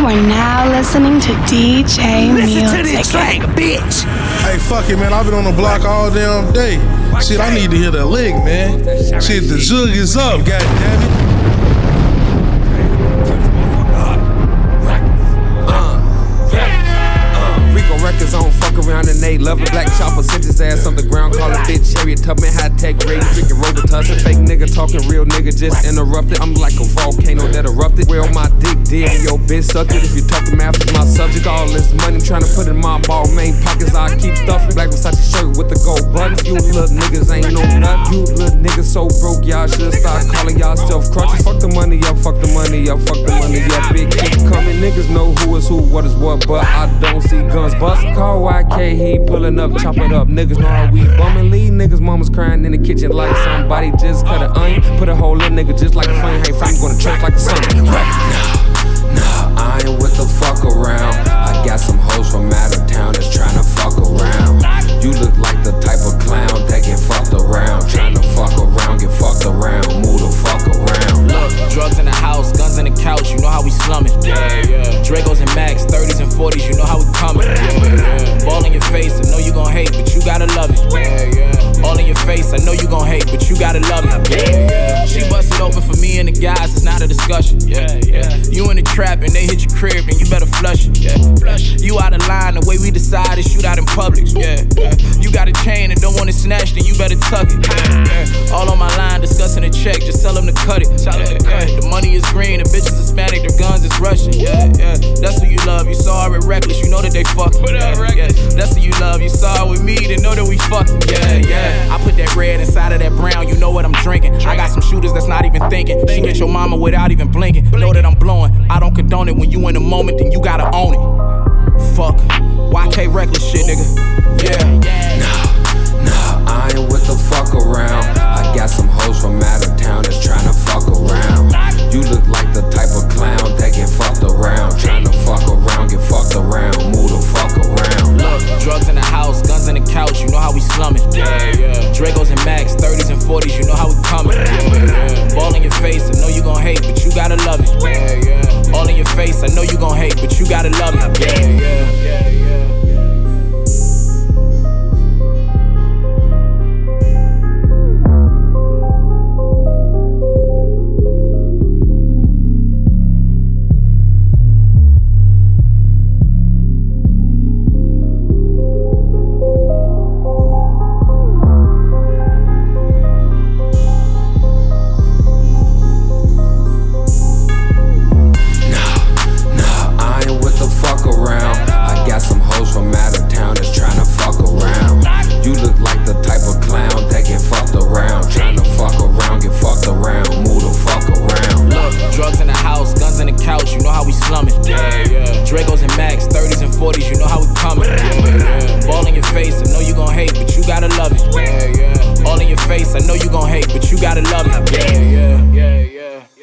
You are now listening to DJ Music. Listen to this track, bitch. Hey, fuck it, man. I've been on the block all damn day. Shit, I need to hear that lick, man. Shit, the jug is up, goddammit. Records on, fuck around and they love it. Black chopper, sent his ass on the ground, call it bitch. Harriet Tubman, high tech, rating, drinking Robitussin. Fake nigga talking, real nigga just interrupted. I'm like a volcano that erupted. Where my dick did, yo bitch sucked it. If you talking math is my subject, all this money trying to put in my ball main pockets. I keep stuffing. Black Versace shirt with the gold buttons. You little niggas ain't no nut. You little niggas so broke, y'all should start calling y'all self crutches. Fuck the money up, fuck the money up, fuck the money up. Big keep coming, niggas know who is who, what is what, but I don't see guns bust. Call YK, he pulling up, chop it up. Niggas know how we bumming. Leave niggas, mamas crying in the kitchen like somebody just cut an onion. Put a hole in nigga just like a flame. Hey, I'm gonna church like a son. Nah, I ain't with the fuck around. I got some hoes from out of town that's tryna fuck around. You look like the type of clown that get fucked around. Tryna fuck around, get fucked around. Move the fuck around. Look, drugs in the house, guns in the couch, you know how we slumming. Dracos and Max, 30s and 40s, you know how we coming. Ball in your face, I know you gon' hate, but you gotta love it. All in your face, I know you gon' hate, but you gotta love it. She busted open for me and the guys, it's not a discussion. You in the trap and they hit your crib and you better flush it. You out of line, the way we decide to shoot out in public. You got a chain and don't want it snatched, then you better tuck it. All on my line, discussing a check, just tell them to cut it. The money is green, the bitch is Hispanic, the guns is Russian. That's who you love, you saw her with Reckless, you know that they fucking. That's who you love, you saw her with me, they know that we fucking. I put that red inside of that brown, you know what I'm drinking. I got some shooters that's not even thinking. Shoot at your mama without even blinking. Know that I'm blowing, I don't condone it. When you in the moment, then you gotta own it. Fuck, YK Reckless shit, nigga. Nah, I ain't with the fuck around. I got some hoes from out of town that's tryna fuck around. You look like the type of clown that get fucked around. Tryna fuck around, get fucked around. Move the fuck around. Look, drugs in the house, guns in the couch, you know how we slumming. Dracos and Max, 30s and 40s, you know how we coming. Ball in your face, I know you gon' hate, but you gotta love it. All in your face, I know you gon' hate, but you gotta love it. Dracos and Max, 30s and 40s, you know how we coming. Ball in your face, I know you gon' hate, but you gotta love it. All in your face, I know you gon' hate, but you gotta love it.